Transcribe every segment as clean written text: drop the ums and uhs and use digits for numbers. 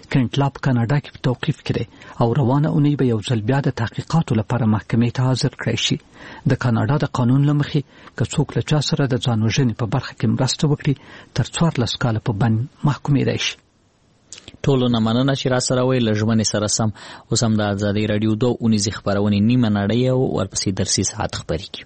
کینټلا په کاناډا کې په توقیف کړي او روانه اونۍ به یو ځل بیا د تحقیقاتو لپاره محکمې ته حاضر کړی شي. د کاناډا د قانون له مخې که څوک له چا سره د ځان وژنې په برخه کې مرسته وکړي تر 14 کاله په بند محکومېدای شي. ټولو نه مننه چې را سره وئ. له ژمنې سره سم اوس هم د ازادۍ راډیو 2 اونیزې خپرونې نیمه نړۍ او ورپسې درسي ساعت خپرې کړي.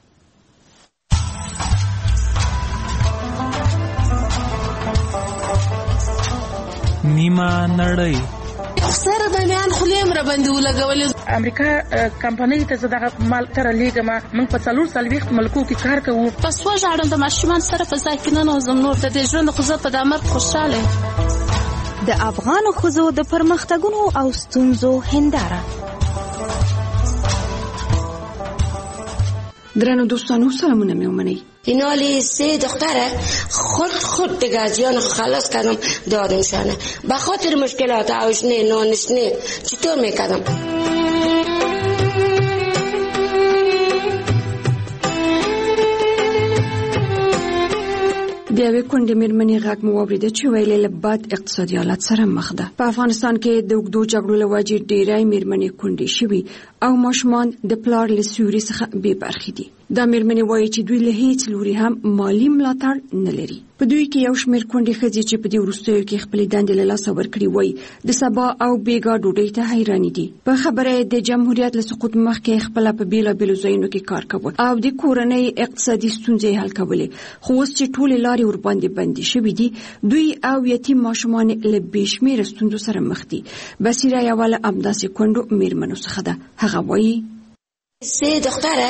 نیمه نړۍ سره د میان خلیم را باندې ولګولې. امریکا کمپنۍ ته زداغه مال تر لیګه موږ په 4 ملکو کې کار کوو. پس وژاړم د ماشومان سره په ځای کې نه نوزم نور د دې ژوند خو زه په دامر خوشاله. د افغان ښځو د پرمختګونو او ستونزو هنداره. درنو دوستانو سلامونه می ومنئ. اینالی 3 دختره خود دیگه از جان خلاص کردم دادمشانه به خاطر مشکلات آوشنه نانشنه چطور میکردم. د یوې کونډې مېرمنې غږ مو واورېده چې ویلې له بد اقتصادي حالت سره مخ ده. په افغانستان کې د اوږدو جګړو له وجې ډېری مېرمنې کونډې شوي او ماشومان د پلار له سیوري څخه بې برخې دي. دا مېرمنې وایي چې دوی له هیڅ لوري هم مالي ملاتړ نه لري. په دوی کې یو شمېر کونډې ښځې چې په دې وروستیو کې خپلې دندې له لاسه ورکړي وایي د سبا او بېګا ډوډۍ ته حیرانې دي. په خبره یې د جمهوریت له سقوط مخکې خپله په بېلابېلو ځایونو کې کار کوه او د کورنۍ اقتصادي ستونزې حل کولې، خو اوس چې ټولې لارې ورباندې بندې شوي دي دوی او یتیم ماشومان له بې شمېره ستونزو سره مخ دي. بصیره یوه له همداسې کونډو مېرمنو څخه ده. هغه وایي 3 دختره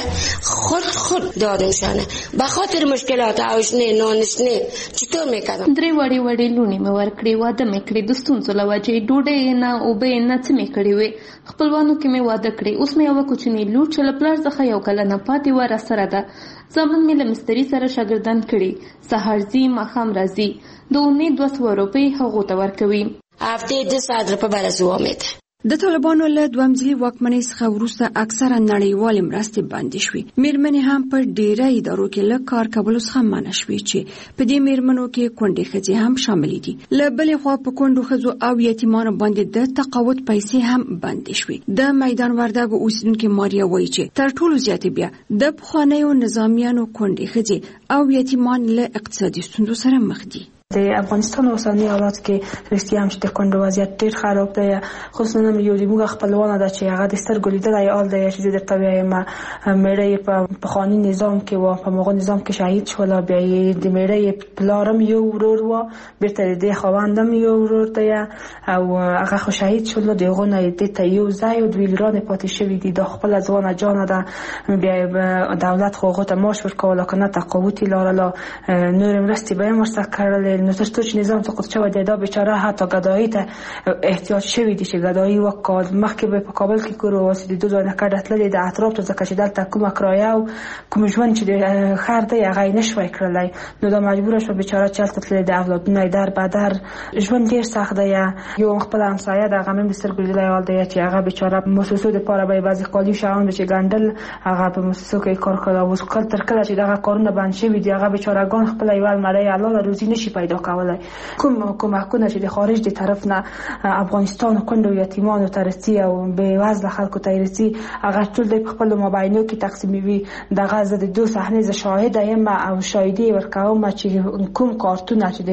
خود دادمشانه به خاطر مشکلات آوشنه نانشنه چطور میکردم. 3 وړې لونې مې ورکړې، واده مې کړې، د ستونزو له وجې ډوډۍ نه اوبه نه څه مې کړې وې، خپلوانو کې مې واده کړې. اوس مې یوه کوچنۍ لور چې له پلار څخه 1 کلنه پاتې وه راسره ده. زامن مې له مستري سره شاګردان کړي، سهار ځي ماښام راځي، د اونۍ 200 روپۍ هغو ته ورکوي. هفته 200 روپۍ برای میده. د طالبانو له دوامځلي واکمنۍ څخه وروسته اکثره نړیوالې مرستې بندې شوې. مېرمنې هم په ډېری ادارو کې له کار کولو څخه منع شوې چې په دې مېرمنو کې کونډې ښځې هم شاملې دي. له بلې خوا په کونډو ښځو او یتیمانو باندې د تقاعد پیسې هم بندې شوې. د میدان وردګو اوسیدونکې ماریا وایي چې تر ټولو زیاتې بیا د پخوانیو نظامیانو کونډې ښځې او یتیمان له اقتصادي ستونزو سره مخ دي. د افغانستان اوسنی حالات کې رښتیا هم چې د کونډو وضعیت ډېر خراب دی. خصوصا یو د موږ خپلوانه ده چې هغه د سترګو لیدلی حال دی چې درته وایم مېړه یې په پخواني نظام کې و، په مغول نظام کې شهید شول. بیا یې د مېړه یې پلارم یو ورور و، بیرته د دې خاوندم یو ورور دی او هغه خو شهید شول. د هغو نه دې ته یو ځای او 2 لورانې پاتې شوي دي. دا خپله ځوانه جانه ده. بیا دولت خو هغو ته معاش ورکوله که نه تقاعد یې لرله، نورې مرستې به یې هم ورسره کړلې. نو تر څو چې نظام سقوط شوی دی دا بیچاره حتی ګدایي ته احتیاج شوی دی چې ګدایي وکړ. مخکې به په کابل کې کور واسي د 2 ځای نه کډه تللې د اطراف ته، ځکه چې دلته کومه کرایه او کوم ژوند چې د خیر دی هغه یې نشوی کړلی. نو دا مجبوره شوه بیچاره چې هلته تللې د اولادونه یې در بدر. ژوند ډېر سخت دی. یو خپله همسایه ده، هغه مې د سترګو لیدلی حال دی چې هغه بیچاره په مؤسسو دپاره به یې بعضې کالي شیان چې ګنډل هغه په مؤسسو کې کار کړی. اوس تر کله چې دغه کارونه بند شوي دي هغه بیچارهګان خپله یوه المرۍ حلاله روزي نشي پیدا کولای. کوم کومکونه چې د خارج د طرف نه افغانستان کونډو یتیمانو ته رسي او بې وزله خلکو ته رسي هغه ټول د خپلو موبایلونو کې تقسیموي. دغه زه د 2 صحنې زه شاهده یم او شاهدي ورکوم چې کوم کارتونه چې د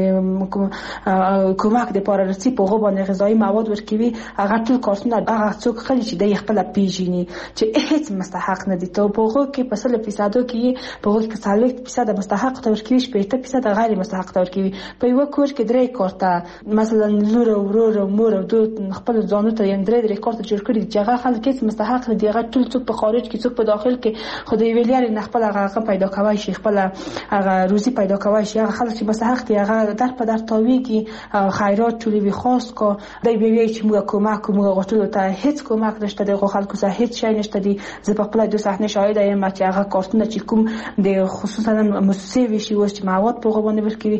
کومک دپاره رسي په هغو باندې غذایي مواد ورکوي. هغه ټول کارتونه هغه څوک خلي چې دی خپله پیژني چې هیڅ مستحق نه دي. ته په هغو کې په 100% کې په هغو کې 40% مستحق ته ورکوي، 80% غیر مستحق ته ورکوي. په یو کور کې 3 کارته مثلا لور او ورور او مور او 2 خپل ځانو ته 3 کارته جوړ کړي چې هغه خلک هیڅ مستحق نه دي. هغه ټول څوک په خارج کې څوک په داخل کې خو د یوې لارې نه خپل هغه پیدا کوی شي، خپل هغه روزي پیدا کوی شي. هغه خلک چې مستحق دي هغه در په در تاویږي خیرات ټولوي خاص کو دی وی چې موږ کومک موږ غوښتلو ته هیڅ کومک نشته. دغه خلکو سره هیڅ شی نشته دي. زه په خپل 2 صحنې شاهد یم چې هغه کارتونه چې کوم د خصوصا مؤسسې وشي اوس چې مواد په غو باندې ورکوي هغه هم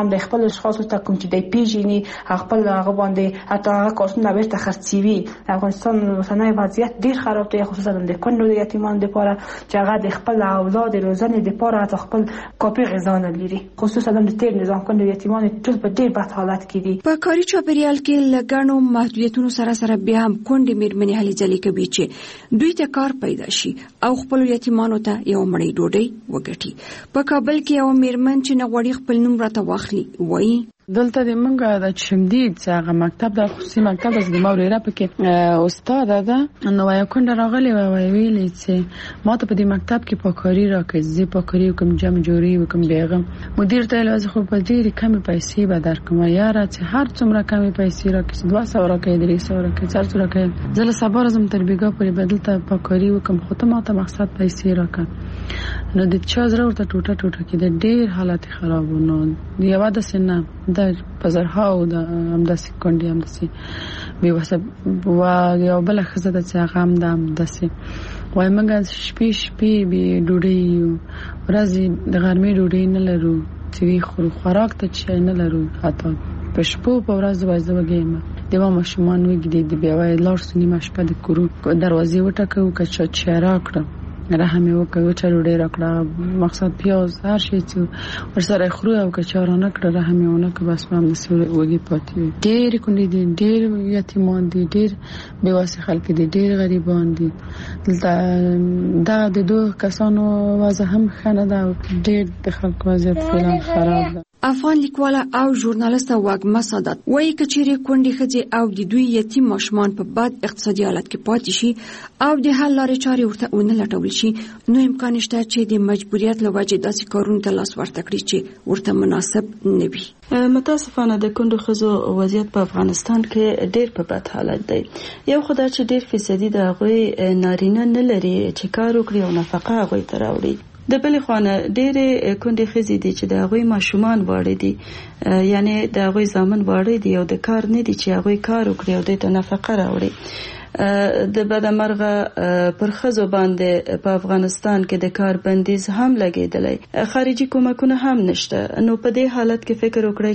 یتیمان د خپل اشخاصو ته کوم چې د پیژني خپل هغه باندې حتی هغه کارتونه بیرته خرڅوي. افغانستان اوسنی وضعیت ډیر خراب دی، خصوصا د کونډو د یتیمان لپاره چې هغه د خپل اولاد روزنې لپاره حتی خپل کاپي غذا نه لري، خصوصا د تیر نظام کونډو یتیمان ټول په ډیر بد حالت کې دي. په کاري چاپیریال کې لګڼو محدودیتونو سره بیا هم کونډې میرمنې هلې ځلې کوي چې دوی ته کار پیدا شي او خپل یتیمانو ته یو مړۍ ډوډۍ وګټي. په کابل کې یو میرمن چې نه غواړي خپل نوم راته واخلي وایي دلته د منګه د چمدید څنګه مکتب د خصوصي مکتب از د موريره پکې استاد ده نو وای کونډه راغلی وای ویلې چې ما ته په دې مکتب کې پاکاری راکې زی پاکاری کوم جمع جوړي وکم بیغم مدیر ته لازم خو په ډېری کمی پیسې به درکم یاره چې هر څومره کمی پیسې راکې 200 راکې 300 راکې 400 راکې زله صبر زم تر بیګه پرې بدل ته پاکاری وکم خو ته ما ته مقصد پیسې راکې نو د چا زره ورته ټوټه کې د ډېر حالت خرابونه دی واده سنه د پزرها او د همداسې کونډې همداسې بې وسه و یو بله ښځه ده چې هغه هم د همداسې وایي موږ شپې بې ډوډۍ یو ورځې د غرمې ډوډۍ نه لرو چې وي خورو خوراک ته شی نه لرو حتی په شپو په ورځ وایي زه وږې یم د ما ماشومان وږي دي بیا وایي لاړ سو نیمه شپه د کورو دروازې وټکوو که چا چای راکړه رحم یې وکړه چا ډوډۍ راکړه مقصد پیاز هر شی چې ورسره خورو او که چا رانه کړه رحم یې ونه کړه بس په همداسې وږي پاتې وي. ډېرې کونډې دي، ډېر یتیمان دي، ډېر بېوسې خلک دي، ډېر غریبان دي. دلته دا د دوه کسانو وضع هم ښه نه ده او ډېر د خلکو وضعیت فعلا خراب ده. افغان لیکواله او ژورنالیسته واګمه سادات وایي که چیرې کونډې ښځې او د دوی یتیم ماشومان په بد اقتصادي حالت کې پاتې شي او د حل لارې چارې ورته ونه لټول شي نو امکان شته چې د مجبوریت له وجې داسې کارونو ته لاس ورته کړي چې ورته مناسب نه وي. متاسفانه د کونډو ښځو وضعیت په افغانستان کې ډېر په بد حالت دی. یو خو دا چې ډېر فیصدي د هغوی نارینه نه لري چې کار وکړي او نفقه هغوی ته راوړي. د بلې خوا ډېرې کونډې ښځې دي چې د هغوی ماشومان واړه دي یعنی د هغوی زامن واړه دي او د کار نه دي چې هغوی کار وکړي او دوی ته نفقه راوړي. د بدمرغه پر ښځو باندې په افغانستان کې د کار بندیز هم لګیدلی، خارجي کومکونه هم نشته. نو په دې حالت کې فکر وکړئ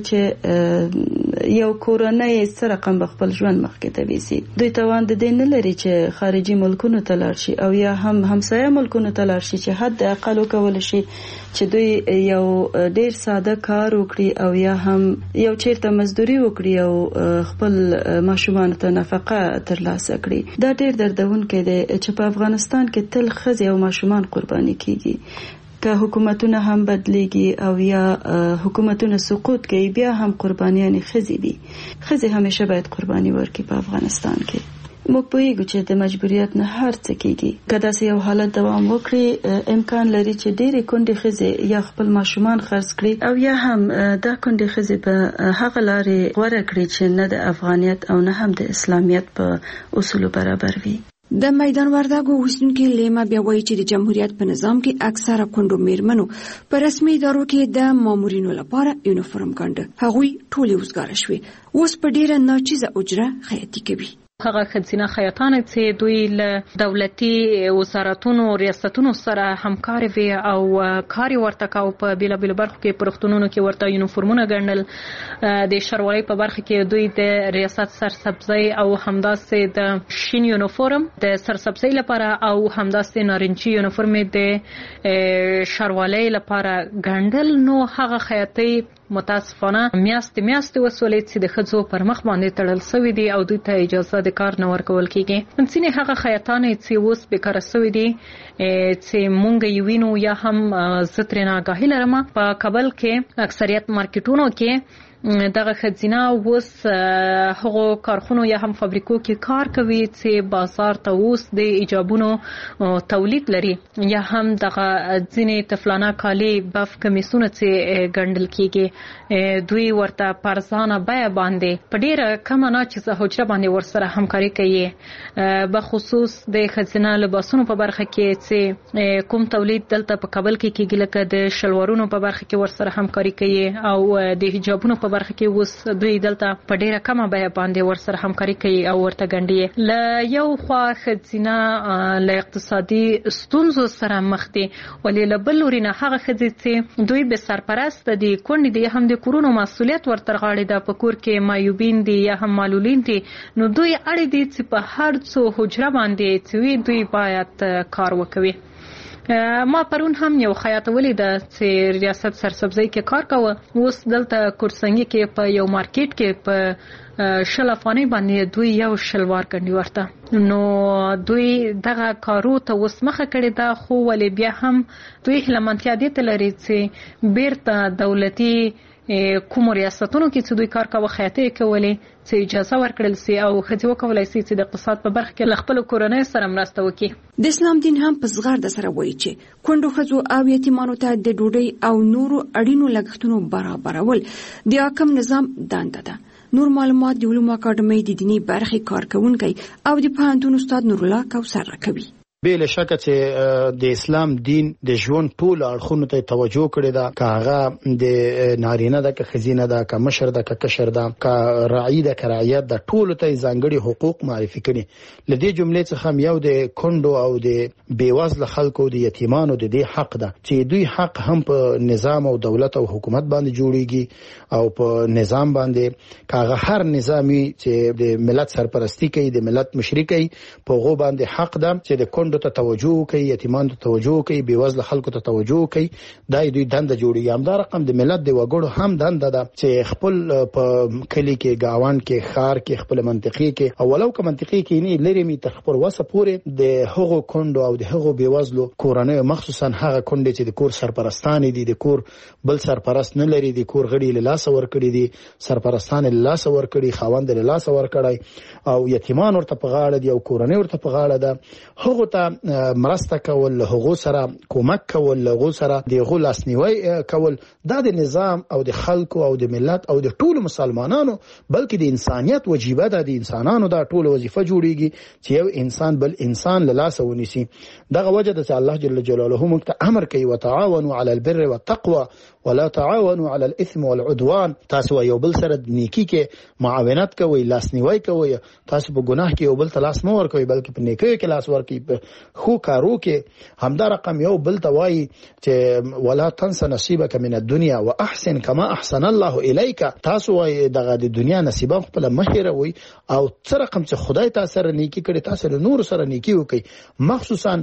چې یو کورنۍ څه رقم به خپل ژوند مخکې ته ویسي. دوی توان د دې نه لري چې خارجي ملکونو ته لاړ شي او یا هم همسایه ملکونو ته لاړ شي چې حد اقل وکولی شي چې دوی یو ډیر ساده کار وکړي او یا هم یو چیرته مزدوري وکړي او خپل ماشومان ته نفقه ترلاسه کړي. دا ډیر دردونکی دی چې په افغانستان کې تل ښځې او ماشومان قرباني کیږي. که حکومتونه هم بدلیږي او یا حکومتونه سقوط کوي بیا هم قربانیان ښځې دي. ښځې همیشه باید قرباني ورکړي په افغانستان کې. موږ پوهیږو چې د مجبوریت نه هر څه کیږي. که داسې یو حالت دوام وکړي امکان لري چې ډېرې کونډې ښځې یا خپل ماشومان خرڅ کړي او یا هم دا کونډې ښځې په هغه لارې غوره کړي چې نه د افغانیت او نه هم د اسلامیت په اصولو برابر وي. د میدان وردګو اوسیدونکي لیما بیا وایي چې د جمهوریت په نظام کې اکثره کونډو میرمنو په رسمي ادارو کې د مامورینو لپاره یونیفورم ګنډه. هغوی ټولې وزګاره شوې، اوس په ډیره ناچیزه اجره خیاطي کوي. هغه ښځینه خیاطانې چې دوی له دولتي وزارتونو ریاستونو سره همکاري وي او کار ورته کاوه په بیلابیلو برخو کې په روغتونونو کې ورته یونیفورمونه ګنډل. د ښاروالۍ په برخه کې دوی د ریاست سرسبزي او همداسې د شین یونیفورم د سرسبزي لپاره او همداسې نارنجي یونیفورم د ښاروالۍ لپاره ګنډل. نو هغه خیاطي متاسفانه میاشتې وسولې چې د ښځو پر مخ باندې تړل شوی دي او دوی ته اجازه د کار نه ورکول کیږي. ځینې هغه خیاطانې چې اوس بیکاره شوي دي چې مونږ یې وینو یا هم زه ترې آګاهي لرم په کابل کې اکثریت مارکیټونو کې دغه ښځینه اوس هغو کارخونو یا هم فابریکو کې کار کوي چې بازار ته اوس د ایجابونو تولید لري یا هم دغه ځینې طفلانه کالي بف کمیسونه چې ګنډل کیږي دوی ورته په ارزانه بیه باندې په ډیره کمه ناچیزه حجره باندې ورسره همکاري کوي. بخصوص د ښځینه لباسونو په برخه کې چې کوم تولید دلته په کابل کې کیږي لکه د شلوارونو په برخه کې ورسره همکاري کوي او د حجابونو په په برخه کې اوس دوی دلته په ډیره کمه بیه باندې ورسره همکاري کوي او ورته ګڼي. ل یو خوا ښځینه له اقتصادي ستونزو سره مخ دي، ولې له بل لوري نه هغه ښځې چې دوی به سرپرست دي، کونډې دي، هم د کورونو مسؤلیت ورته غاړې ده، په کور کې معیوبین دي یا هم معلولین دي، نو دوی اړ دي چې په هر څو حجره باندې چې دوی باید کار وکوي. ما پرون هم یو خیاط ولیده چې ریاست سرسبزۍ کې کار کوه، اوس دلته کورسنګي کې په یو مارکیټ کې په 10 افغانۍ باندې دوی یو شلوار ګڼي ورته. نو دوی دغه کارو ته اوس مخه کړې ده، خو ولې بیا هم دوی هیلهمندتیا دې ته لري چې بیرته دولتي کوم ریاستونو کې چې دوی کار کوي خیاطۍ کولې چې اجازه ورکړل سي او ښځې وکولای سي چې د اقتصاد په برخه کې له خپلو کورنیو سره مرسته وکړي. د اسلام دین هم په زغرده سره وایي چې کونډو ښځو او یتیمانو ته د ډوډۍ او نورو اړینو لګښتونو برابرول د حاکم نظام دنده ده. نور معلومات د علومو اکاډمۍ د دیني برخې کارکونکي او د پوهنتون استاد نورالله کوثر راکوي. بل شکه چې د اسلام دین د ژوند ټول اړخونو ته توجه کړې ده، که هغه د نارینه ده، که ښځینه ده، که مشر ده، که کشر ده، که راعي ده، که رعیت ده، ټول ته ځانګړي حقوق معرفي کړي. لدې جملې څخه یو د کونډو او د بیوزله خلکو د یتیمانو د دې حق ده چې دوی حق هم په نظام او دولت او حکومت باندې جوړیږي او په نظام باندې که هغه هر نظامي چې د ملت سرپرستی کوي، د ملت مشري کوي، په هغه باندې حق ده چې د کونډو ته توجه کوي، یتیمانو ته توجه کوي، بیوزله خلکو ته توجه کوي. دا دوی دنده جوړي. همدا رقم د ملت د وګړو هم دنده ده چې خپل په کلی کې، گاوان کې، خار کې، خپل منطقې کې او ولو که منطقې کې نه لري می تر خپل وسه پورې د هغو کونډو او د هغو بیوزلو کورنۍ، مخصوصا هغه کونډې چې د کور سرپرستان دي، د کور بل سرپرست نه لري، د کور غړي له لاس ور کړی دي، سرپرستان له لاس ور کړی، خاوند له لاس ور کړی او یتیمان ورته په غاړه دي او کورنۍ ورته په غاړه ده. هغه ته مرسته کول، هغه سره کومک کول، هغه سره د لاسنیوي کول، دا د نظام او د خلکو او د ملت او د ټولو مسلمانانو بلکې د انسانیت وجیبه ده. د انسانانو دا ټول وظیفه جوړیږي چې یو انسان بل انسان له لاس ونیسي. دغه وجه ده چې الله جل جلاله موږ ته امر کوي وتعاونوا على البر والتقوى ولا تعاونوا على الاثم والعدوان. تاسو یو بل سره نیکی کې معاونت کوئ، لاسنیوي کوئ، تاسو په ګناه کې یو بل ته لاس مه ورکوئ بلکې په نیکۍ کې لاس ورکوئ، خو کارو کې. همدا رقم یو بل ته وایي چې ولا تنس نصیبک من الدنيا واحسن كما احسن الله الیک. تاسو وایي دغه د دنیا نصیب خپل مهیروي او څه رقم چې خدای تاسو سره نیکی کړي تاسو له نور سره نیکی وکړي، مخصوصا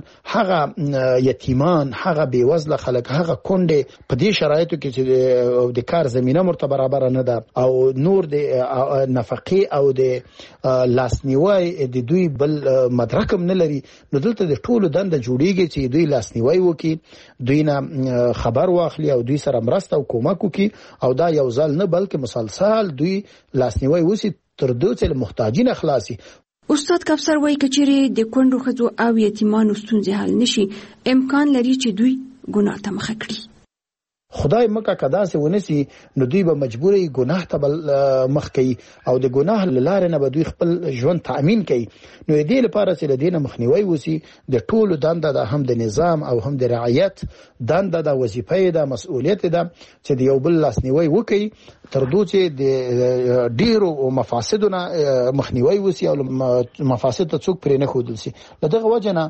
هغه یتیمان، هغه بیوزله خلک، هغه کونډې په دې شرایطو کې چې د کار زمينه مرته برابر نه ده او نور د نفقې او د لاسنیوي د دوی بل مدرکم نه لري. نو دلته د ټولو دنده جوړیږي چې دوی لاسنیوي وکړي، دوی نه خبر واخلي او دوی سره مرسته او کومک وکړي او دا یو ځل نه بلکې مسلسل دوی لاسنیوي وسی تر دوی چې محتاجین خلاصي. استاد کوثر وایي کچېرې د کونډو ښځو او یتیمانو ستونزې حل نشي، امکان لري چې دوی ګناه ته مخه کړي. خدای مکه کدا سه ونسی نو دوی به مجبوري ګناه ته مخ کوي او د ګناه لاره نه به دوی خپل ژوند تأمین کوي. نو دې لپاره چې لدینه مخنیوي وسی د ټولو دنده ده، هم د نظام او هم د رعایت دنده ده، وظیفه ده، مسؤلیت ده چې د یو بل لاسنیوي وکړي تر دوی چې د ډیرو مفاسدونه مخنیوي وسی او مفاسد ته څوک پرې نه خودل سي. دغه وجنه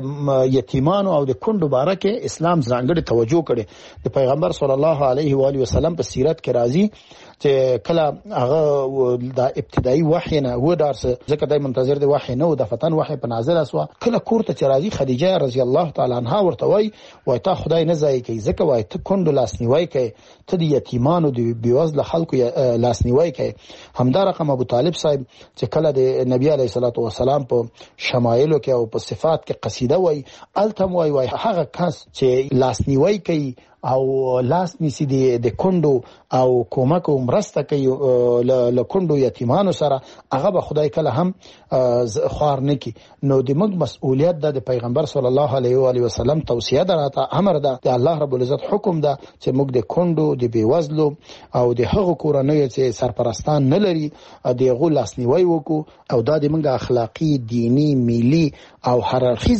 د یتیمانو او د کونډو بارکه اسلام ځانګړي توجه کړي. د پیغمبر صلی الله علیه و آله وسلم په سیرت کې راځي چې کله هغه د ابتدایي وحی نه و درس ځکه دای منتظر دی وحی نه و د فتن وحی په نازل اسوا، کله کور ته راځي خدیجه رضی الله تعالی عنها ورته وای ته خدای نه ځای کوي ځکه وای ته کونډو لاسنیوي کوي، ته د یتیمانو د بیوزله خلکو لاسنیوي کوي. همدا رقم ابو طالب صاحب چې کله د نبی علیه الصلاۃ والسلام په شمایلو کې او په صفات کې قصیده وای التم وای هغه کس چې لاسنیوي کوي او لاس نیسی د کندو او کومک او مرسته کوي له کندو یتیمانو سره، هغه به خدای کله هم خوار نه کی. نو د موږ مسؤلیت ده، د پیغمبر صلی الله علیه و آله وسلم توصیه ده، راته امر ده، د الله رب العزت حکم ده چې موږ د کندو، د بیوزلو او د هغو کورنیو چې سرپرستان نه لري د هغو لاسنیوي وکړو. او دا د موږ اخلاقی، دینی، ملی او هررخیزه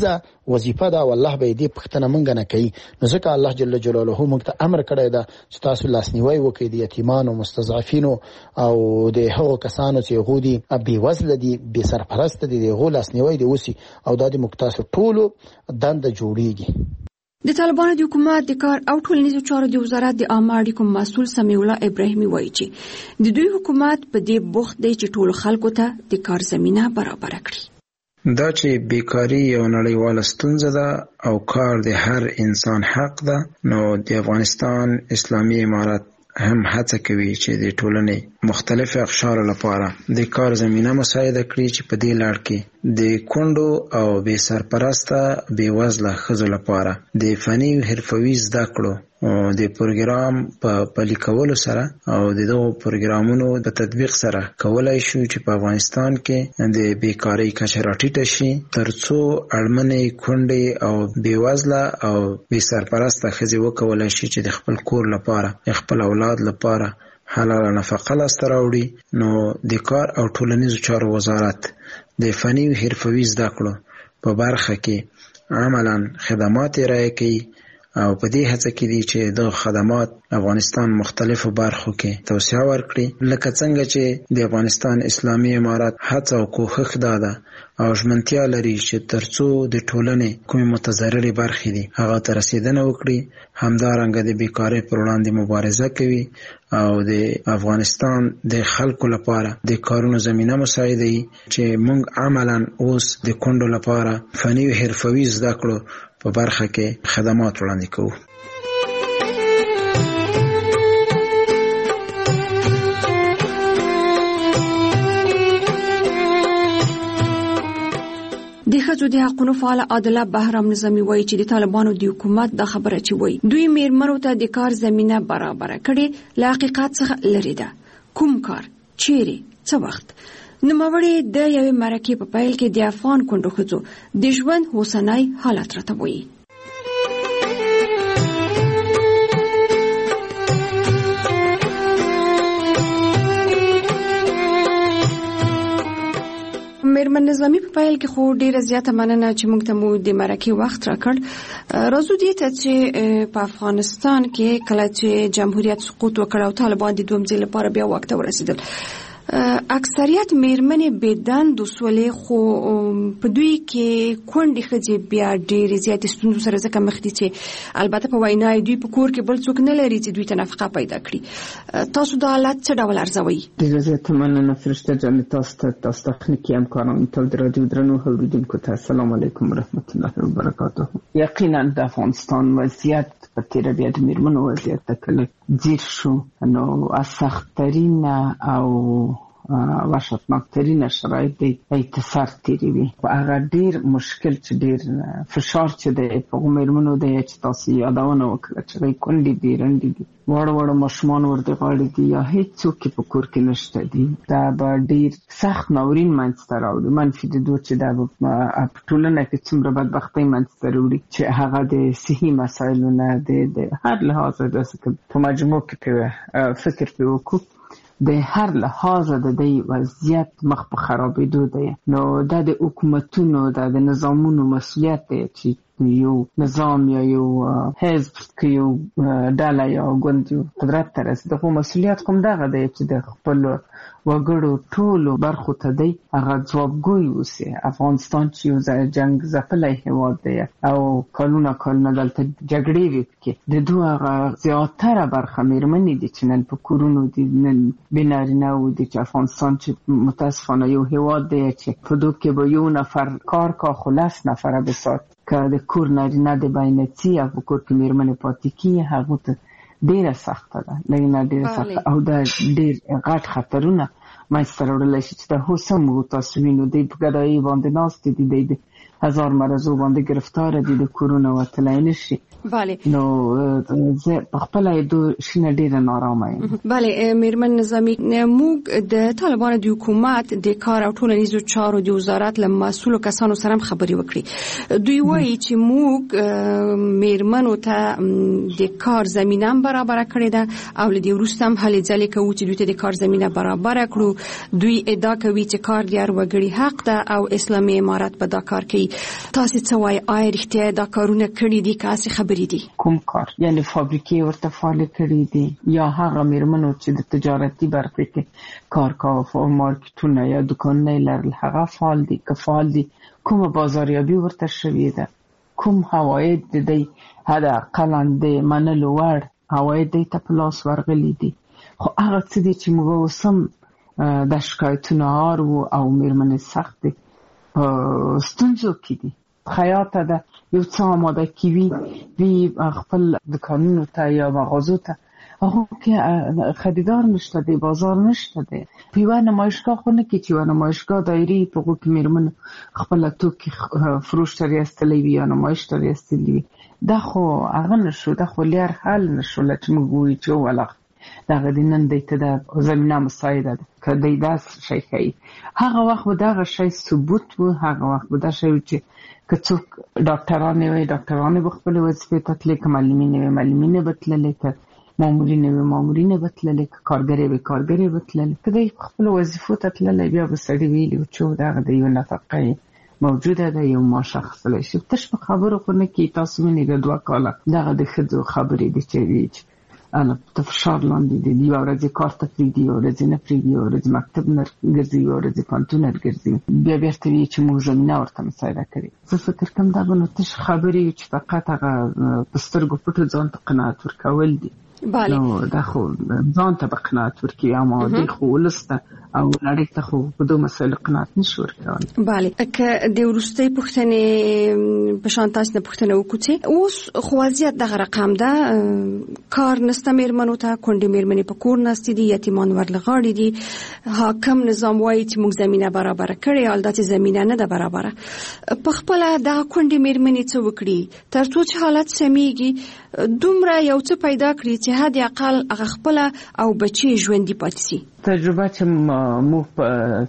وظیفه ده او الله به دې پښتنه مونږ نه کوي. نو ځکه الله جل جلاله مونږ ته امر کړی ده چې تاسو لاسنیوي وکړئ د یتیمانو، مستضعفینو او د هغو کسانو چې غودي بې وزله دي، بې سرپرسته دي، د غو لاسنیوي دی وسی او د مقتصد ټولو دنده جوړیږي. د طالبانو د حکومت د کار او ټولنیزو چارو د وزارت د عامه اړیکو مسؤل سمیع الله ابراهیمي وایي چې د دوی حکومت په دې بوخت دی چې ټول خلکو ته د کار زمينه برابر کړي. دا چې بیکاری یو نړیواله ستونزه ده او کار د هر انسان حق ده، نو د افغانستان اسلامي امارت هم هڅه کوي چې د ټولنې مختلف اقشار لپاره د کار زمينه مساعده کړي چې په دې لړ کې د کونډو او بې سرپرسته بې وزله ښځو لپاره د فني او حرفوي زده کړو د پروګرام په پلي کولو سره او دغه پروګرامونو د تطبیق سره کولای شو چې په افغانستان کې د بیکاری کچه راټیټه شي، ترڅو اړمنې کونډې او بې وزله او بې سرپرسته ښځې وکولای شي چې د خپل کور لپاره، خپل اولاد لپاره حلاله نفقه لاسته راوړي. نو د کار او ټولنیزو چارو وزارت د فني او حرفوي زده کړو په برخه کې عملاً خدمات ارائه کوي او په دې هڅه کې دي چې د خدمات افغانستان مختلفو برخو کې توسعه ورکړي، لکه څنګه چې د افغانستان اسلامي امارت هڅه او کوښښ ده او ژمنتیا لري چې ترڅو د ټولنې کومې متضررې برخې دي هغه ته رسیدنه وکړي. همدارنګه د بیکارۍ پر وړاندې مبارزه کوي او د افغانستان د خلکو لپاره د کارونو زمينه مساعدوي چې موږ عملاً اوس د کونډو لپاره فني او حرفوي زده کړو په برخه کې خدمات وړاندې کوو. د ښځو د حقوقو فعال عادله بهرام نظامي وایي چې د طالبانو د حکومت دا خبره چې وایي دوی میرمنو ته د کار زمينه برابر کړي له حقیقت څخه لري ده. کوم کار، چیرې، څه وخت؟ نوموړي د یوې مرکې په پیل کې د افغان کونډو ښځو د ژوند اوسنی حالت راته وایي. میرمن نظامی په پیل کې خو ډیره زیاته مننه چې موږ ته مو د مرکې وخت راکړ. راځو دې ته چې په افغانستان کې کله چې جمهوریت سقوط وکړ او طالبان د دویم ځل لپاره بیا واک ته ورسېدل، اکثریت میرمنې بېدند وسولې، خو په دوی کې کونډې ښځې بیا ډېرې زیاتې ستونزو سره ځکه مخ دي چې البته په وینا دوی په کور کې بل څوک نه لري چې دوی ته نفقه پیدا کړي. تاسو دا حالت څه ډول ارزوئ؟ ډېره زیاته مننه فرشته جانې، تاسو تخنیکي همکارانو ته د راډیو درنو اورېدونکو ته السلام علیکم ورحمت الله وبرکاته. یقینا د افغانستان وضعیت په تېره بیا د میرمنو وضعیت ته کله ځیر شو، نو سخت‌ترینه او وحشتناکترینه شرایط دی اتصال تیروي. هغه ډیر مشکل چې ډیر فشار چې دی په میرمنو دی چې تاسو یادونه وکړه چې کونډې دي، رنډې دي، وړ ماشومان ورته غاړي دي یا هیڅوک په کور کې نشته دي، دا به ډیر سخت ناورین منځته راوړي. منفي د دوه چې دا په ټولنه کې څومره بدبختۍ منځته راوړي چې هغه د صحي مسایلو نه د هر لحاظ په مجموع کې فکر وکړو د هر لحاظ د دې وضعیت مخ په خرابېدو دی. نو دا د حکومتونو د نظامونو مسؤلیت دی چې یو نظام یا یو حزب کې یو ډله یا ګوند قدرت ته رسېږي، خو مسؤلیت کوم دغه دی چې د خپل وګړو ټولو برخو ته دی هغه ځوابګوی اوسي. افغانستان چې یو جنګ ځپلی هېواد دی او کلونه دلته جګړې وي، پکې د دوی هغه زیاتره برخه میرمنې دي چې نن په کورونو دي، نن بې نارینه‌و دي چې افغانستان چې متاسفانه یو هېواد دی چې په دوی کې به یو نفر کار کا خو 10 نفره بسات که د کور نارینه د باینڅي او په کور کې میرمنې پاتې کیږي، هغو ته ډیره سخته ده، لږ ډیره سخته او دا ډیر غټ خطرونه منځته راوړلی شي چې د هوسم تاسو وینو دی په ګدایي باندې ناست دي، د 1000 مرضو باندې گرفتار دي، د کورونه وتلی نشي. بله، نو زه په خپل دو شنه ډیره نارامه یم. بله میرمن نظامی، موږ د طالبانو د حکومت د کار او ټولنیزو چارو د وزارت له مسؤلو کسانو سره خبرې وکړي. دوی وایي چې موږ میرمنو ته د کار زمینه برابر کړې ده او له دې وروسته هم هلې ځلې کوو چې دوی ته د کار زمینه برابر کړو. دوی ادعا کوي چې کار د هر وګړي حق ده او اسلامي امارت په دا کار کوي. تاسو څه وایي، آیا رښتیا دا کارونه کړي دي که هسې خبرې دي؟ کوم کار؟ یعنی فابریکې ورته فعال کړي دي یا هغه میرمنو چې د تجارتي برخه کې کار کاوه، مارکیټونه یا دکانونه لرل، هغه فعال دي که فعال دي؟ کومه بازاریابي ورته شوې ده؟ کوم عواید د دې حد اقلا د منلو وړ عواید د ته په لاس ورغلي دي؟ خو هغه څه دي چې موږ اوسم د شکایتونو او میرمنې سخت دي په ستونزو کې دي. خیاطه ده یو څه آماده کیوي وی خپل دکانونو ته یا مغازو ته، هغه کې خریدار نشته دی، بازار نشته دی. په یوه نمایشګاه خو نه کې چې یوه نمایشګاه دایري په هغو کې میرمنو خپله توکي فروش ته ریستلی وي یا نمایش ته ریستلی وي. دا خو هغه نشو، دا خو لیر حل نشوله چې موږ ووایو چې ولغ دغه د نن دی ته د زمینه مساعده ده که دی داسې شی ښایي. هغه وخت به دغه شی ثبوت و، هغه وخت به دا شی و چې که څوک ډاکټرانې وی ډاکټرانې به خپلې وظیفې ته تللی، که معلمینې وی معلمینې به تللی، که مامورینې وی مامورینې به تللی، که کارګرې وی کارګرې به تللی. که دی خپلو وظیفو ته تللی بیا به سړي ویلي و چې دغه د یو نفقه موجوده ده، یو معاش اخیستلی شي. تش په خبرو خو نه کېږي. تاسو وینئ د 2 کاله دغه د ښځو خبرې دي چې ته فشار لاندې دي، یوه ورځ کار ته پرېږدي، یوه ورځ نه پرېږدي، یوه ورځ مکتب نه ګرځي، یوه ورځ پوهنتون نه ګرځي، بیا بېرته وایي چې موږ زمینه ورته مساعده کړې. زه فکر کوم دا به نو تش خبرې چې فقط هغه په سترګو پټو ځان ته قناعت ورکول دي. نو دا خو ځان ته به قناعت ورکوي، اما دی خو ولس ته او نړۍ ته خو په دو مسایلو قناعت نشي ورکولی. بله، که د وروستۍ پوښتنې په شان تاسو نه پوښتنه وکړو چې اوس خو وضعیت دغه رقم ده، کار نسته میرمنو ته، کونډې میرمنې په کور ناستې دي، یتیمان ورلغاړي دي. حاکم نظام وایي چې موږ زمینه برابره کړې، حال دا چې زمینه نه ده برابره. په خپله دغه کونډې میرمنې څه وکړي تر څو چې حالت سمیږي، دومره یو څه پیدا کړي چې حد اقل هغه خپله او بچي ژوندي پاتې شي؟ تجربه چې موږ په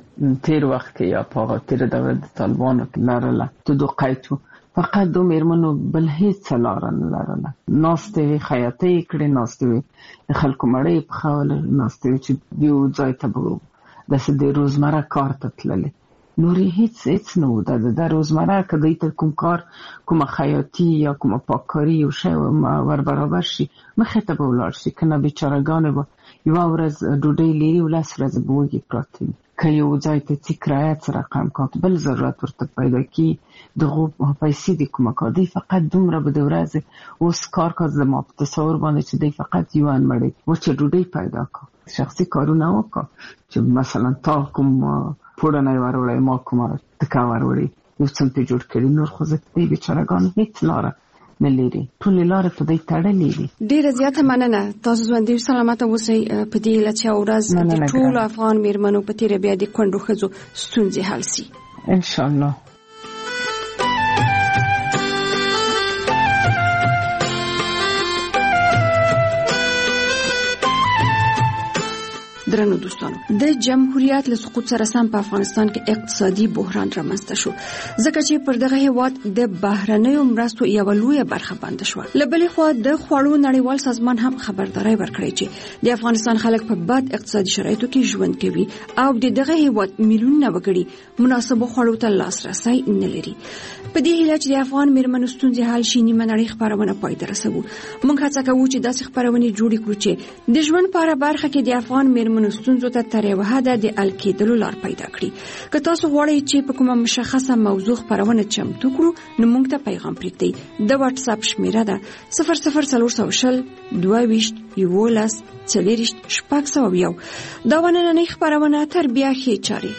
تیر وخت کې یا په تیر دوره د طالبانو کې لرله د دو قید وو، فقط دو میرمنو بل هیڅ لاره نه لرله. ناستې وې خیاطۍ یې کړې، ناستې وې د خلکو مړۍ یې پخوله، ناستې وې چې یو ځای ته به داسې د روزمره کار ته تللې. نورې هیڅ نه و. د روزمره که دوی ته کوم کار، کومه خیاطي یا کومه پاککاري یو شی ور برابر شي، مخې ته به ولاړ شي. که نه بیچارهګانې به یوه ورځ ډوډۍ لري، 10 ورځې به وږې پراته وي. که یو ځای ته ځي کرایه څه رقم کاټ بل ضرورت ورته پیدا کي، دغو پیسې دي کومه کا دی فقط دومره به د ورځې اوس کار کا زما په تصور باندې چې دی فقط یوان مړی وچه ډوډۍ پیدا کا، شخصي کارونه وکړه چې مثلا تا کوم پوړنی وروړی، ما کومه تکه وروړی، یو څه په جوړ کړي. نور خو زه دې بیچارهګانو هیڅ لاره نه لري، ټولې لارې په دې تړلې دي. ډېره زیاته مننه. تاسو ژوندي سلامته اوسئ. په دې هیله چې ورځ د ټولو افغان میرمنو په تیره بیا د کونډو ښځو ستونزې حل شي انشاءالله. درنو دوستانو، د جمهوریت له سقوط سره سم په افغانستان کې اقتصادي بحران رامنځته شو، ځکه چې پر دغه هیواد د بهرنیو مرستو یوه لویه برخه بنده شوه. له بلې خوا د خوړو نړیوال سازمان هم خبرداری ورکړی چې د افغانستان خلک په بد اقتصادي شرایطو کې ژوند کوي او دغه هیواد میلیونونه وګړي مناسبو خوړو ته لاسرسی نه لري. په دې هیله چې د افغان میرمنو ستونزې حل شي، نیمه نړۍ خپرونه پای ته رسوو. موږ هڅه کوو چې داسې خپرونې جوړې کړو چې د ژوند په هره برخه کې د افغان میرمنو ستونزو ته تر یوه حده د حل کېدلو لار پیدا کړي. که تاسو غواړئ چې په کومه مشخصه موضوع خپرونه چمتو کړو، نو موږ ته پیغام پرېږدئ. د واتس اپ شمیره ده 00420 22 11 40 601. دا ونننۍ خپرونه تر بیا ښې چارې.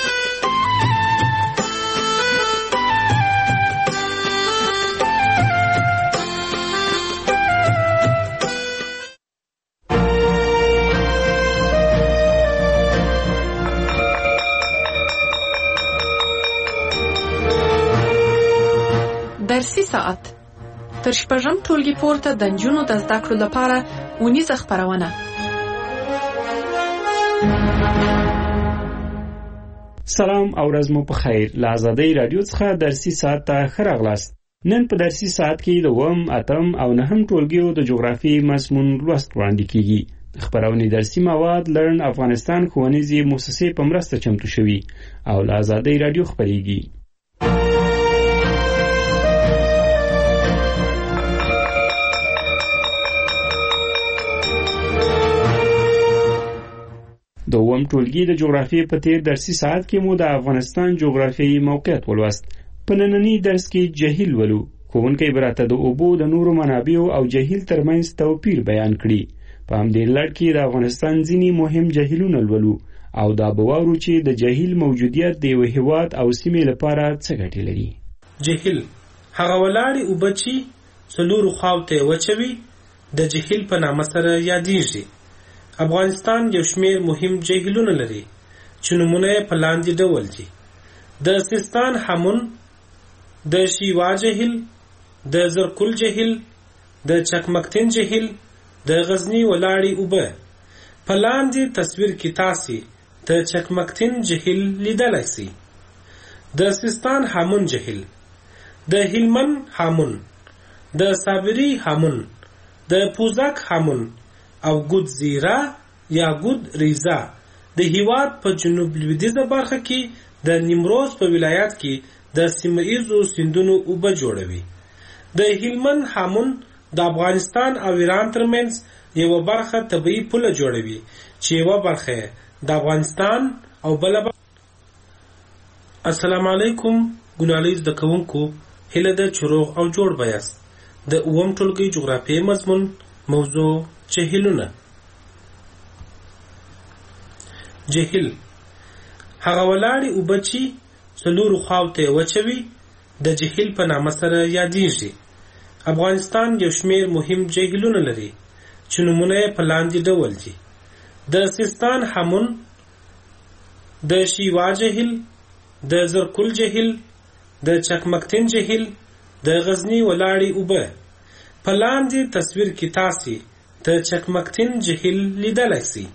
درسي ساعت تر شپږم ټولګي پورته د نجونو د زده کړو لپاره اونیزه خپرونه. سلام او ورځ مو په خیر. له آزادۍ رادیو څخه درسي ساعت ته ښه راغلاست. نن په درسي ساعت کې د 8 او 9 ټولګیو د جغرافي مضمون لوست وړاندې کیږي. خپرونې درسي مواد لرن افغانستان ښوونیزې مؤسسې په مرسته چمتو شوي او له آزادۍ رادیو خپرېږي. دوم ټولګي د جغرافیې په تیر درسي ساعت کې مو د افغانستان جغرافیایي موقعیت ولوست. په ننني درس کې جهیل ولو. ښوونکی به راته د اوبو د نورو منابعو او جهیل ترمنځ توپیر بیان کړي. په همدې لړ کې د افغانستان ځینې مهم جهیلونه لولو او دا به واورو چې د جهیل موجودیت د یو هېواد او سیمې لپاره څه ګټې لري. جهیل هغه ولاړې اوبه چې څلورو خواو ته وچوي د جهیل په نامه سره یادېږي. افغانستان یو شمېر مهم جهیلونه لري چې نومونه یې په لاندې ډول دي: د سیستان هامون، د شیوا جهیل، د زرکل جهیل، د چکمکتین جهیل، د غزنی ولاړې اوبه. په لاندې تصویر کې تاسې د چکمکتین جهیل لیدلی سئ. د سیستان هامون جهیل، د هلمند هامون، د صابري هامون، د پوزک هامون او ګود زیرا یا ګود ریزا د هیواد په جنوب لویدیځه برخه کې د نیمروز په ولایت کې د سیمه‌ایزو سیندونو اوبه جوړوي. د هلمند هامون د افغانستان او ایران ترمنځ یو برخه طبیعي پوله جوړوي چې یو برخه د افغانستان او بل. السلام علیکم ګنالیز د کوونکو هله د چروغ او جوړ بیاست. د اوم ټولګي جغرافیایي مضمون موضوع جهیلونه. جهیل هغه ولاړې اوبه چې څلورو خواو ته وچوي د جهیل په نامه سره یادېږي. افغانستان یو شمېر مهم جهیلونه لري چې نومونه یې په لاندې ډول دي: د سیستان هامون، د شیوا جهیل، د زرکل جهیل، د چکمکتین جهیل، د غزنی ولاړې اوبه. په لاندې تصویر کې تاسې د چکمکتین جهیل لیدلی سئ.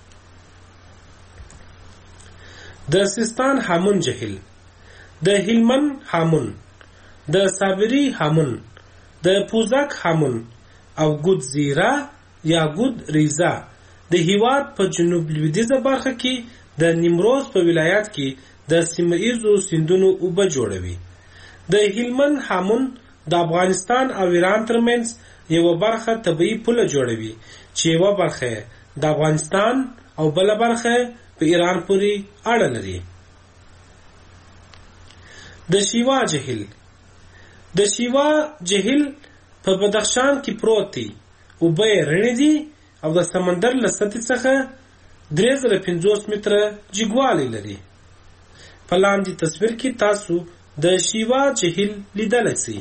د سیستان هامون جهیل، د هلمند هامون، د صابري هامون، د پوزک هامون او ګود زیرا یا ګود ریزا د هیواد په جنوب لویدیځه برخه کې د نیمروز په ولایت کې د سیمه‌ایزو سیندونو اوبه جوړوي. د هلمند هامون د افغانستان او ایران ترمنځ یو برخه طبیعي پوله جوړوي چې یو برخه د افغانستان او بل برخه په ایران پورې اړه لري. د شیوا جهیل، د شیوا جهیل په بدخشان کې پروت دی. اوبه یې رڼې دي او د سمندر له سطحې څخه 350 متره جګوالی لري. په لاندې تصویر کې تاسو د شیوا جهیل لیدلی سئ.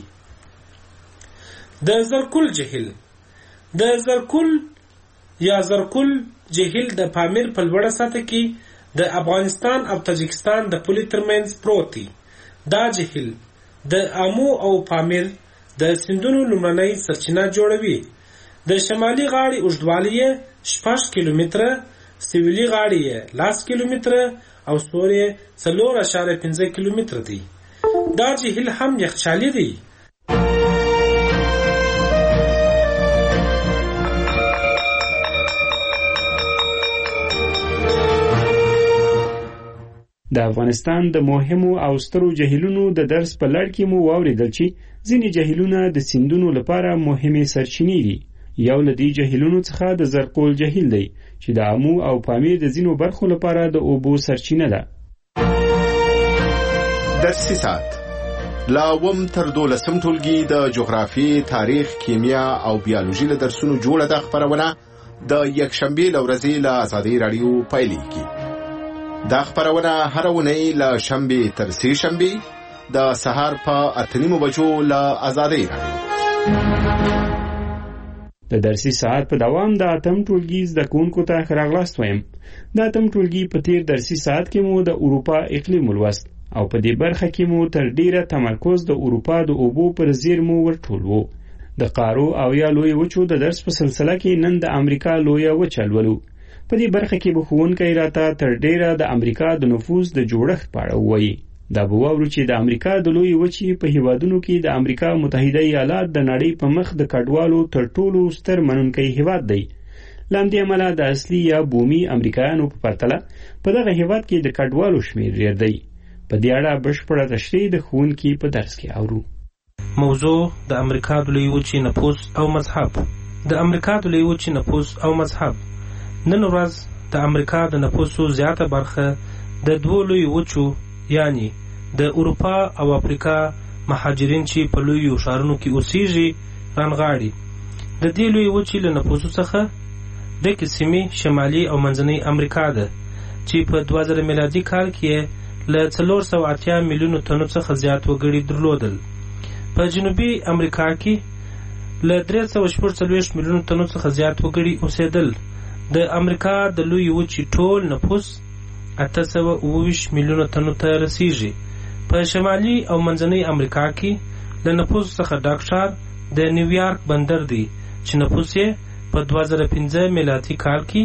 د زرکل جهیل، د زرکل یا زرکل جهیل د پامیر په لوړه سطحه کې د افغانستان او تاجکستان د پولې ترمنځ پروت دی. دا جهیل د آمو او پامیر د سیندونو لومړنۍ سرچینه جوړوي. د شمالي غاړې اوږدوالی یې 6 کیلومتره، سویلي غاړې یې 10 کیلومتره او سور یې 4.5 کیلومتره دی. دا جهیل هم یخچالي دی. د افغانستان د مهمو او سترو جهیلونو د درس په لړ کې مو واوریدل چې ځینې جهیلونه د سیندونو لپاره مهمې سرچینې دي. یو له دې جهیلونو څخه د زرکول جهیل دی چې د آمو او پامیر د ځینو برخو لپاره د اوبو سرچینه ده. درسي ساعت لا وم تر 12 ټولګي د جغرافي، تاریخ، کیمیا او بیولوژي له درسونو جوړه ده. خبرونه د یکشنبه لورځي له آزادۍ رادیو پایلیږي. دا خبرونه هر ونی له شنبه تر سه شنبه د سهار په 8:30 بجو له آزادۍ رادیو. د درسي ساعت په دوام د اتم ټولګي زده کوونکو ته ښه راغلاست وایم. د اتم ټولګي په تیر درسي ساعت کې مو د اروپا اقلیم ولوست او په دې برخه کې مو تر ډیره تمرکز د اروپا د اوبو پر زیرمو ورټول وو. د قارو او یا لوی وچو د درس په سلسله کې نن د امریکا لوی وچه لولو. په دې برخه کې به ښوونکی راته تر ډیره د امریکا د نفوذ د جوړښت په اړه ووایي. دا به واورو چې د امریکا د لوی وچې په هیوادونو کې د امریکا متحده ایالات د نړۍ په مخ د کډوالو تر ټولو ستر منونکی هیواد دی. له همدې امله د اصلي یا بومي امریکایانو په پرتله په دغه هیواد کې د کډوالو شمېر ډېر دی. په دې اړه بشپړه تشریح د ښوونکي په درس کې اورو. موضوع د امریکا د لوی وچې نفوذ او مذهب. د امریکا د لوی وچې نفوذ او مذهب. نن ورځ د د امریکا د نفوسو زیاته برخه د دوه لوی وچو یعنی د اروپا او افریقا مهاجرین چې په لویو ښارونو کې اوسېږي رانغاړي. د دې لوی وچې له نفوسو څخه ډکې سیمې شمالي او منځنۍ امریکا ده چې په 2000 میلادي کال کې له 480 میلیونو تنو څخه زیات وګړي درلودل. په جنوبي امریکا کې له 340 میلیونو تنو څخه زیات وګړي اوسېدل. د امریکا د لوی وچې ټول نفوس 829 میلیونو تنو ته رسیږي. په شمالي او منځنۍ امریکا کې له نفوس څخه ډک ښار د نیویارک بندر دی چې نفوس یې په 2015 میلادي کال کې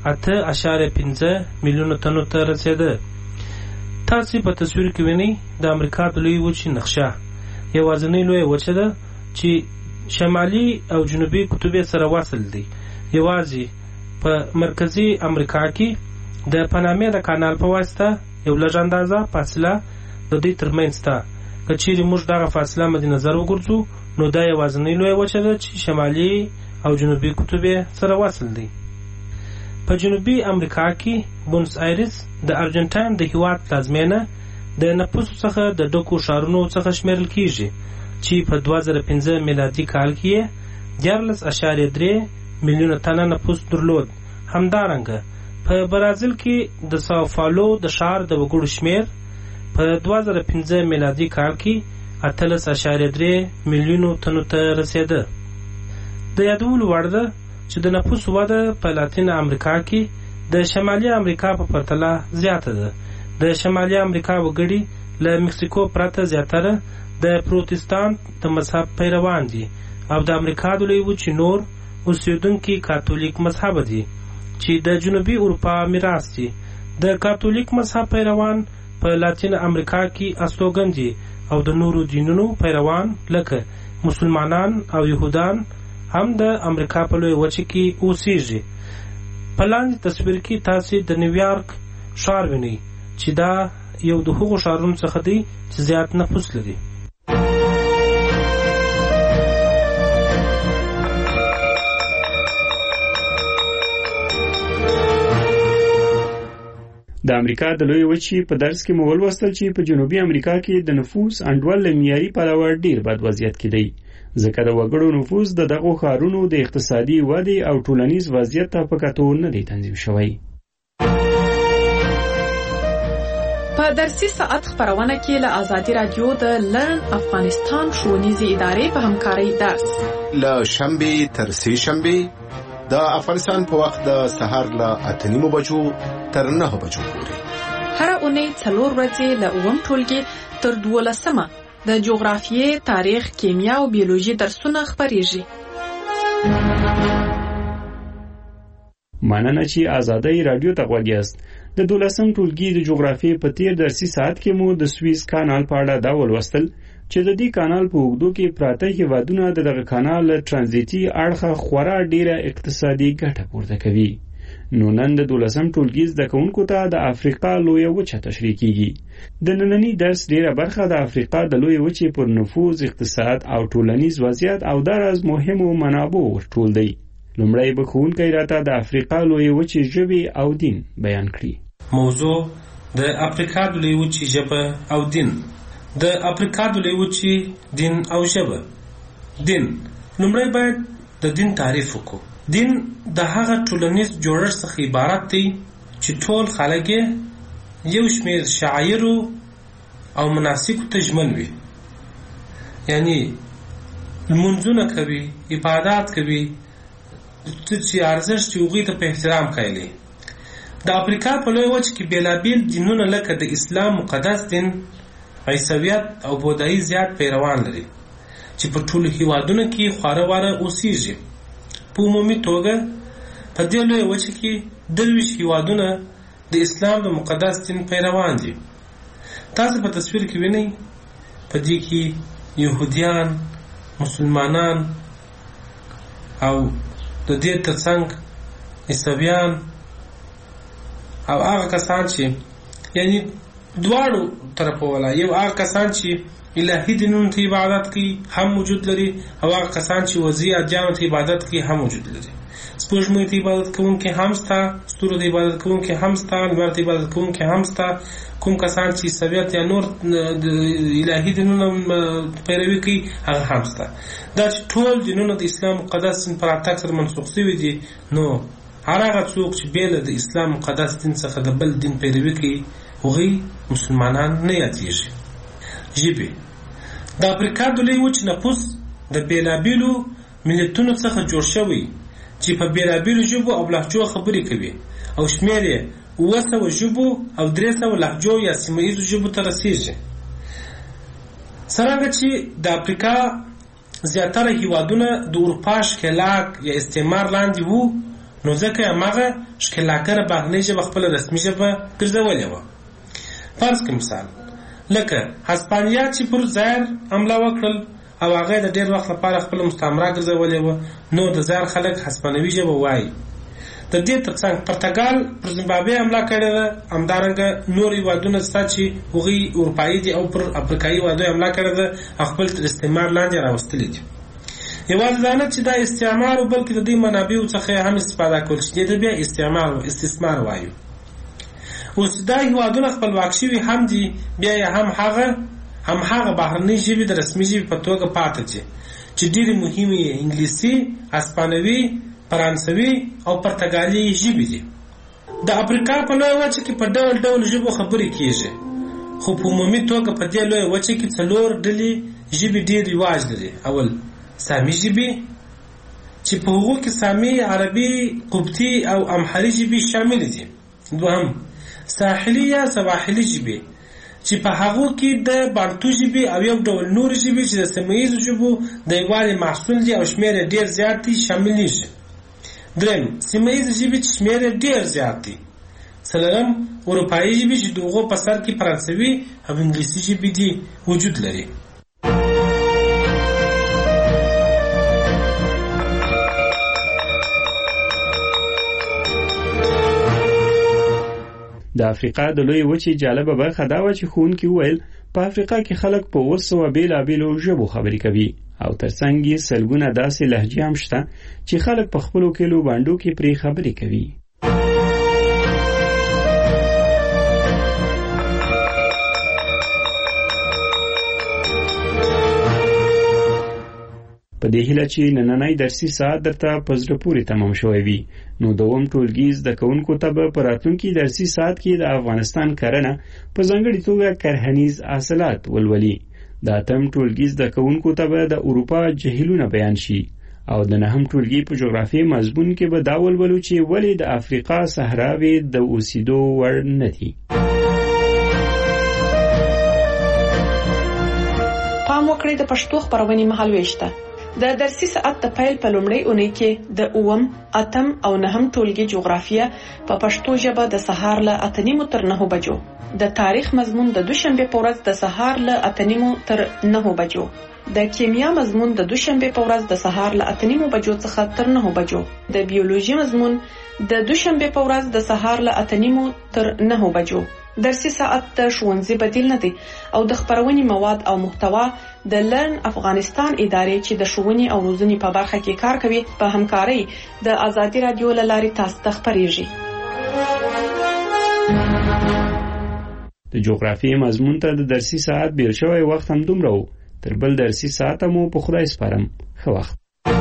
8.5 میلیونو تنو ته رسیده. تاسو په تصویر کې وینئ د امریکا د لوی وچې نقشه. یوازینۍ لوی وچه ده چې شمالي او جنوبي قطب سره وصل دي. یوازې په مرکزي امریکا کې د پانامې د کانال په واسطه یو لږ اندازه فاصله د دې ترمنځ ده. که چیرې موږ دغه فاصله مد نظر وګورځو نو دا یوازینۍ لوی وچه ده چې شمالي او جنوبي قطب سره وصل دي. په جنوبي امریکا کې بونس آیرس د ارجنټاین د هیواد پلازمینه د نفوسو څخه د ډکو ښارونو څخه شمیرل کیږي چې په 2015 میلادي کال کې 14.3 میلیونه تنه نفوس درلود. همدارنګه په برازیل کې د ساو پاولو د ښار د وګړو شمیر په 2015 میلادي کال کې 18.3 میلیونو تنو ته رسیده. د یادولو وړ ده چې د نفوس وده په لاتین امریکا کې د شمالي امریکا په پرتله زیاته ده. د شمالي امریکا وګړي له مکسیکو پرته زیاتره د پروتستانت د مذهب پیروان دي او د امریکا د لوی وچې نور اوسیدونکي کاتولیک مذهب دي چې د جنوبي اروپا میراث دي. د کاتولیک مذهب پیروان په لاتین امریکا کې استوګن دي او د نورو دینونو پیروان لکه مسلمانان او يهودان هم د امریکا په لوی وچې کې اوسېږي. په لاندې تصویر کې تاسو د نیویارک ښار وینئ چې دا یو د هغو ښارونو څخه دی چې زیات نفوس لري. د امریکا د لوی وچې په درس کې مو ولوستل چې په جنوبي امریکا کې د نفوس انډول له معیاري پلوه ډیر بد وضعیت کې دی ځکه د وګړو نفوس د دغو ښارونو د اقتصادي ودې او ټولنیز وضعیت ته په کتو نه دی تنظیم شوی. په درسي ساعت خبرونه کې له آزادي رادیو د لرن افغانستان ښوونیزې ادارې په همکارۍ درس له شنبې تر سې شنبې د افغانستان په وخت د سهار له 8:30 بجو تر 9 بجو پورې. هر اونۍ 4 ورځې له 9 ټولګي تر 12 د جغرافیې، تاریخ، کیمیا او بیولوژي درسونه خبرېږي. مننه چې آزادۍ رادیو ته غوږ یاست. د 12 ټولګي د جغرافیې په تیر درسي ساعت کې مو د سویس کانال په اړه دا ولوستل چې د دې کانال په اوږدو کې پراته هیوادونه دغه کانال له ترانزیتي اړخه خورا ډیره اقتصادي ګټه پورته کوي. نو نن د 12 ټولګي زده کوونکو ته د افریقا لویه وچه تشریح کیږي. د نننی درس ډیره برخه د افریقا د لویه وچې پر نفوذ، اقتصاد او ټولنیز وضعیت او دراز مهمو منابعو ورټول دی. لومړی به ښوونکی راته د افریقا لویه وچې ژبې او دین بیان کړي. موضوع د افریقا د لویه وچې ژبه او دین. د افریقا د لویه وچې دین او ژبه. دین لومړی باید د دین تعریف وکړو. دین د هغه ټولنیز جوړښت څخه عبارت دی چې ټول خلک یو شمېر شعایرو او مناسکو ته ژمن وي، یعنی لمونځونه کوي، عبادات کوي، چې ارزښت یې هغوی ته په احترام قایلي. د افریقا په لویه وچه کې بېلابېل دینونه لکه د اسلام مقدس دین، عیسویت او بودایي زیات پیروان لري چې په ټولو هیوادونو کې خواره واره اوسېږي. په عمومي توګه په دې لویه وچه کې 23 هیوادونه د اسلام د مقدس دین پیروان دي. تاسو په تصویر کې وینئ په دې کې يهوديان، مسلمانان او د دې ترڅنګ عیسویان او هغه کسان چې یعنی دواړو طرفو ولا یو هغه کسان چې الهي دینونو ته عبادت کوي هم موجود لري او هغه کسان چې وضعي ادیانو ته عبادت کوي هم موجود لري. سپوږمۍ ته عبادت کوونکي هم شته، ستورو ته عبادت کوونکي هم شته، لمر ته عبادت کوونکي هم شته. کوم کسان چې عیسویت یا نور الهي دینونه پیروي کوي هغه هم شته. دا چې ټول دینونه د اسلام مقدس دین پر راتګ سره منسوخ شوي دي، نو هغه څوک چې بیل د اسلام مقدس دین څخه د بل دین پیروي کوي هغوی مسلمانان نه یادېږي. ژبې د افریقا د لوی وچې نفوس د بېلابېلو ملتونو څخه جوړ شوی چې په بېلابېلو ژبو او لهجو خبرې کوي او شمېر یې 700 ژبو او 300 لهجو یا سیمه ییزو ژبو ته رسیږي. څرنګه چې د افریقا زیاتره هیوادونه د اروپا ښکېلاک یا استعمار لاندې وو، نو ځکه هماغه ښکېلاکره بهرنۍ ژبه خپله رسمي ژبه ګرځولې وه. فرض کړه مثال لکه هسپانیا چې پر زایر حمله وکړل او هغه د ډېر وخت لپاره خپل مستعمره ګرځولې وه، نو د زایر خلک هسپانوي ژبه وایي. د دې ترڅنګ پرتګال پر زیمبابوې حمله کړې ده، همدارنګه نور هېوادونه شته چې هغوی اروپایي دي او پر افریقایي هېوادونو حمله کړې ده او خپل تر استعمار لاندې راوستلي دي. یوازې دا نه چې دا استعمار و، بلکې د دې منابعو څخه هم استفاده کول چې دې ته بیا استثمار وایو. اوس دا هېوادونه خپلواک شوي هم دي، بیا یې هم هغه بهرنۍ ژبې د رسمي ژبې په توګه پاتې دي چې ډېرې مهمې یې انګلیسي، هسپانوي، فرانسوي او پرتګالي ژبې دي. د افریقا په لویه وچه کې په ډول ډول ژبو خبرې کیږي، خو په عمومي توګه په دې لویه وچه کې 4 ډلې ژبې ډېر رواج لري. اول سامي ژبې چې په هغو کې سامي، عربي، قبطي او امحري ژبې شامل دي. دوهم ساحلي یا سواحلي ژبې چې په هغو کې د بانتو ژبې او یو ډول نور ژبې چې د سیمه ییزو ژبو د یووالي محصول دي او شمېر یې ډېر زیات دي شاملېږي. دریم سیمه ییزې ژبې چې شمېر یې ډېر زیات دي. څلورم اروپایي ژبې چې د هغو په سر کې فرانسوي او انګلیسي ژبې دي وجود لري. د افریقا د لوی وچې جالبه برخه دا و چې ښوونکي وویل په افریقا کې خلک په 700 بېلابېلو ژبو خبرې کوي او ترڅنګ یې سلګونه داسې لهجې هم شته چې خلک په خپلو کلیو بانډو کې پرې خبرې کوي. په دې هیله چې نننی درسي ساعت درته په زړه پورې تمام شوی وي، نو دوم ټولګي زده کوونکو ته به په راتلونکي درسي ساعت کې د افغانستان کرنه په ځانګړې توګه کرهنیز حاصلات ولولي. د اتم ټولګي زده کوونکو ته به د اروپا جهیلونه بیان شي او د نهم ټولګي په جغرافیې مضمون کې به دا ولولو چې ولې د افریقا صحراوې د اوسېدو وړ نه دي. پام وکړئ د پښتو خپرونې مهالوېش ته. د درسي ساعت د پیل په لومړۍ اونۍ کې د 8م، 8م او 9م ټولګي جغرافیه په پښتو ژبه د سهار له 8:30 تر 9 بجو، د تاریخ مضمون د دوشنبه په ورځ د سهار له 8:30 تر 9 بجو، د کیمیا مضمون د دوشنبه په ورځ د سهار له 8:30 بجو څخه تر 9 بجو، د بیولوژي مضمون د دوشنبه په ورځ د سهار له 8:30 تر 9 بجو. درسي ساعت د ښوونځي بدیل نه دی او د خپرونې مواد او محتوا د لرن افغانستان ادارې چې د ښوونې او روزنې په برخه کې کار کوي په همکارۍ د آزادي رادیو له لارې تاسو ته خپریږي. د جغرافیې مضمون ته د درسي ساعت بیل شوی وخت هم دومره و. تر بل درسي ساعت مو په خدای سپارم. ښه وخت.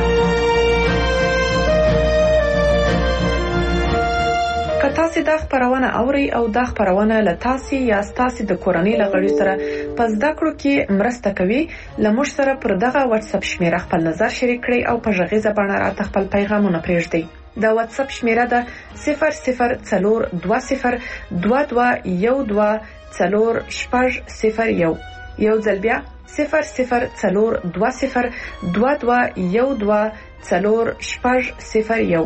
که تاسو دا خبرونه اورئ او دا خبرونه له تاسو یا تاسو د کورنۍ لغړي سره په زده کړو کې مرسته کوي، لمر سره پر دغه واتس اپ شمیره خپل نظر شریک کړئ او په غږیزه بڼه راته خپل پیغامونه پرېږدئ. دا واتس اپ شمیره ده 004212124001. یو ځل بیا 004212124001.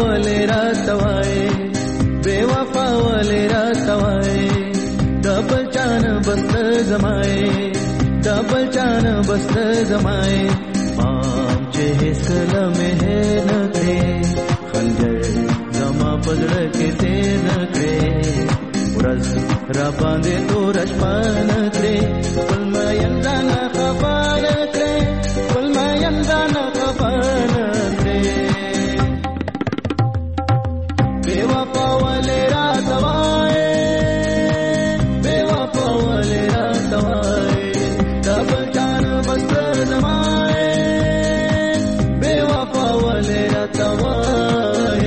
ولې راتوای بے وفا ولې راتوای دبل چان بست زمای دبل چان بست زمای مام چې هیڅ لمه نه کړې خنجر زما پزړه کې دې نه کړې ورځ را باندې تور شپان کړې ول ما ینځان خبر کړې ول ما ینځان خبر کړې بے وفا ولې راتوای بے وفا ولې راتوای دبل چان بست زمای بے وفا ولې راتوای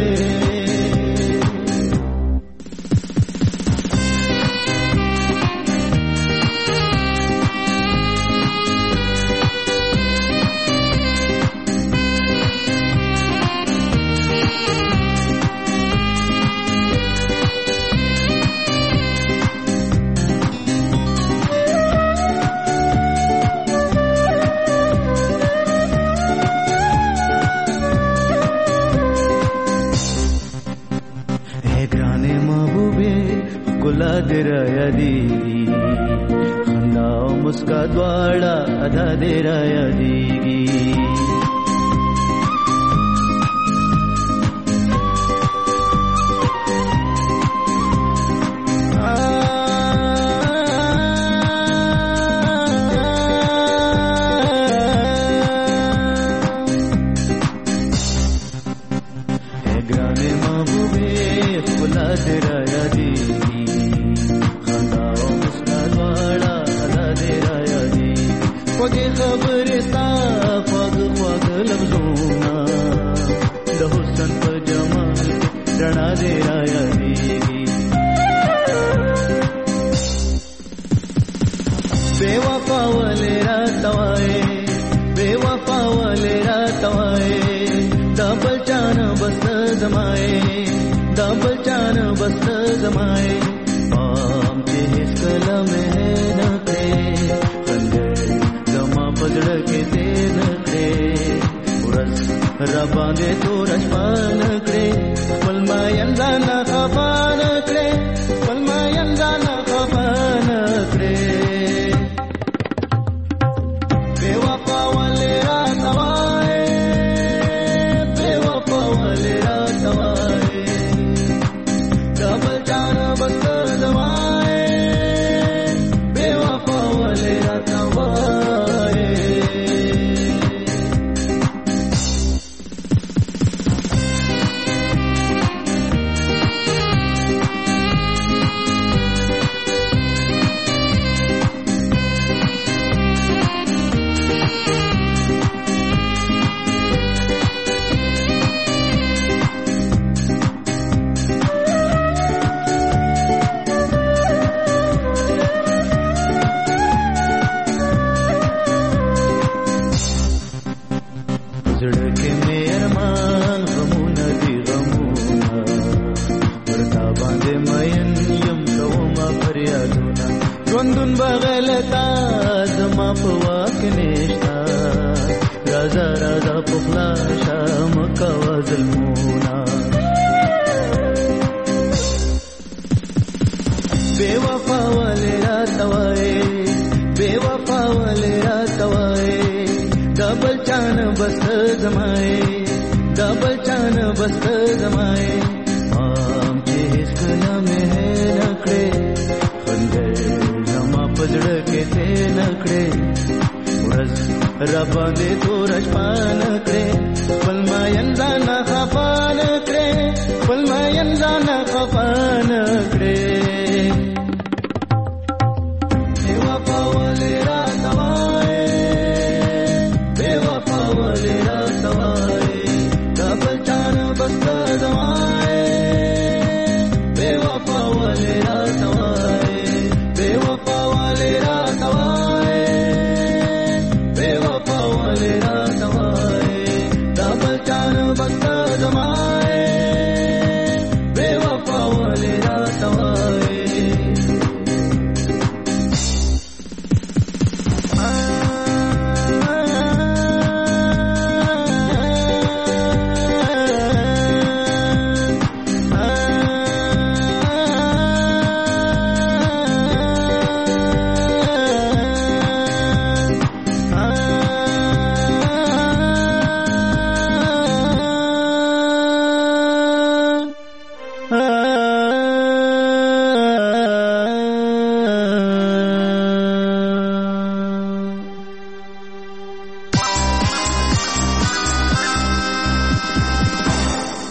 ګلا دې را یادېږي خندا او مسکا دواړه ادا دې را یادېږي ګرانې محبوبې ګلا دې را یادېږي خوږې خبرې ستا خواږه خواږه لفظونه د حسن په جمال رڼا دې را یادېږي بے وفا ولې راتوای بے وفا ولې راتوای دا بل چان بست زمای دا بل چان بست زمای پام چې هیڅ کله مې نه کړې پزړه کې دې نه کړې ورځ را باندې تور شپان کړې خپل ما ینځان خفان کړې خپل ما ینځان خفان کړې بے وفا ولې راتوای بے وفا ولې راتوای دبل چان بست زمای بے وفا ولې راتوای ژوندون بغلتا زما په واک نشتا رازا رازا پخلا شام کوا ظلمونا بے وفا ولې راتوای بے وفا ولې راتوای دبل چان بست زمای دبل چان بست زمای مام چې هیڅ کله مې نه کړې پزړه کې دې نه کړې ورځ را باندې تور شپان کړې خپل ما ینځان خفان کړې خپل ما ینځان خفان کړې